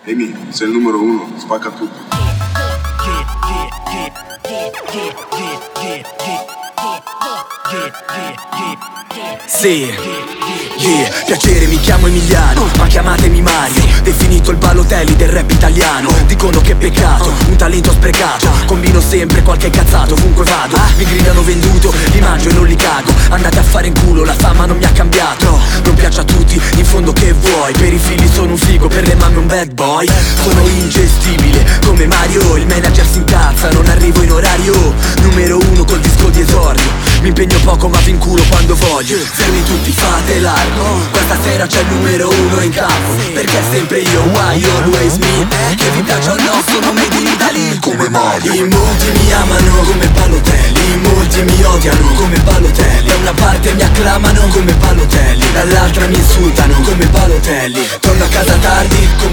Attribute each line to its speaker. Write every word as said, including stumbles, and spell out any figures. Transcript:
Speaker 1: Amy, sei il numero uno, spacca tutto.
Speaker 2: Sì, yeah, piacere, mi chiamo Emiliano, ma chiamatemi Mario. Definito il Balotelli del rap italiano. Dicono che peccato, un talento sprecato. Combino sempre qualche cazzato, ovunque vado. Mi gridano venduto, li mangio e non li cago. Andate a fare in culo, la fama non mi ha cambiato. Non piace a tutti, in fondo che vuoi. Per i figli sono un figo, per le mamme un bad boy. Sono ingestibile, come Mario. Il manager si incazza, non arrivo in orario. Numero uno col disco di esordio. Mi impegno poco ma vinculo quando voglio. Fermi tutti, fate largo. Questa sera c'è il numero uno in campo. Perché sempre io, why always me. Che vi piaccia o no, sono made in Italy come Mario. In molti mi amano come Balotelli, in molti mi odiano come Balotelli. Da una parte mi acclamano come Balotelli, dall'altra mi insultano come Balotelli. Torno a casa tardi come